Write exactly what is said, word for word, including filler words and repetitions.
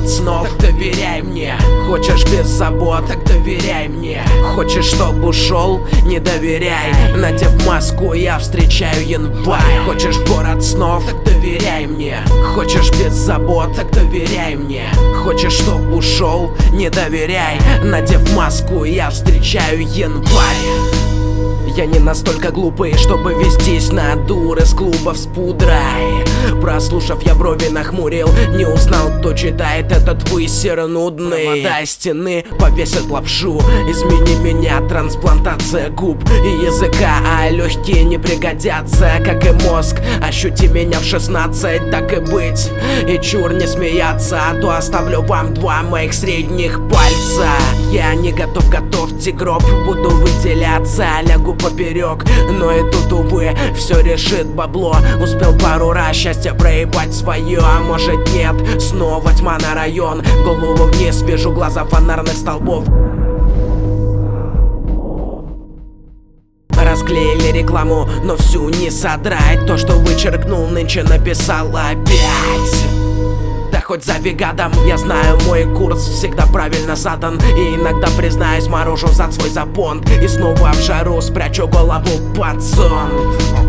город снов, так доверяй мне. Хочешь без забот, так доверяй мне. Хочешь, чтоб ушел, не доверяй. Надев маску, я встречаю январь. Хочешь в город снов, так доверяй мне. Хочешь без забот, так доверяй мне. Хочешь, чтоб ушел, не доверяй. Надев маску, я встречаю январь. Я не настолько глупый, чтобы вестись на дуры с клубов с пудрой. Прослушав, я брови нахмурил, не узнал, кто читает этот высер нудный. Провода стены повесят лапшу. Измени меня, трансплантация губ и языка, а легкие не пригодятся, как и мозг. Ощути меня в шестнадцать, так и быть. И чур не смеяться, а то оставлю вам два моих средних пальца. Я не готов, готовьте гроб, буду выделяться, лягу поперек. Но и тут, увы, все решит бабло. Успел пару раз счастье проебать свое, а может нет. Снова тьма на район, голову вниз, вижу глаза фонарных столбов. Расклеили рекламу, но всю не содрать. То, что вычеркнул, нынче написал опять. Да хоть зови гадом, я знаю, мой курс всегда правильно задан. И иногда, признаюсь, морожу за свой запонт. И снова в жару спрячу голову под зонт.